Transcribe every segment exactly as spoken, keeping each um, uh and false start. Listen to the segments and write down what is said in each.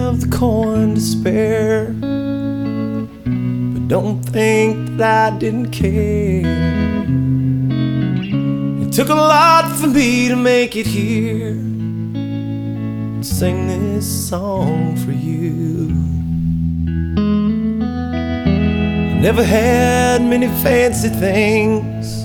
have the coin to spare, but don't think that I didn't care. It took a lot for me to make it here and sing this song for you. I never had many fancy things,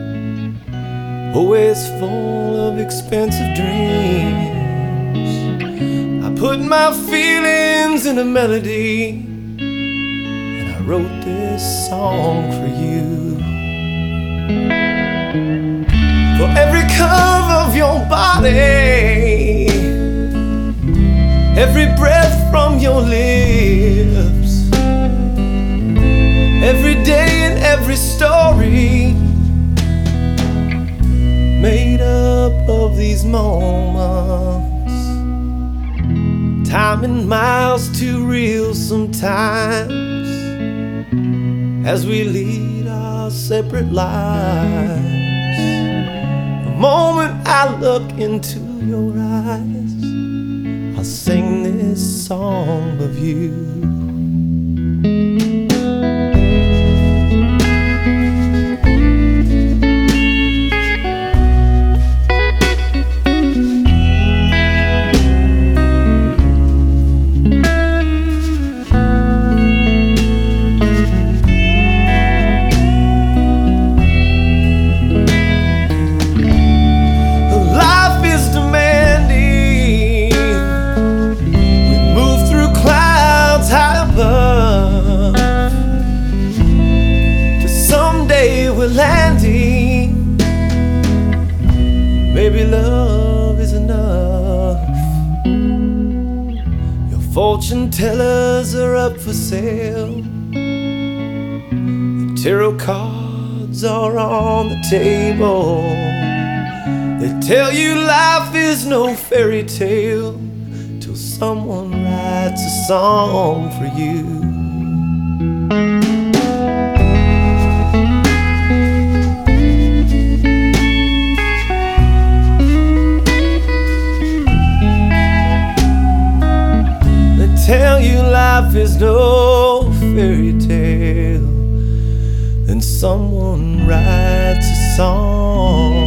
always full of expensive dreams. I put my feelings in a melody, and I wrote this song for you. For every curve of your body, every breath from your lips, every day and every story made up of these moments. Time and miles too real sometimes as we lead our separate lives. The moment I look into your eyes, I'll sing this song of you. Landing, maybe love is enough. Your fortune tellers are up for sale, the tarot cards are on the table. They tell you life is no fairy tale till someone writes a song for you. Tell you life is no fairy tale, then someone writes a song.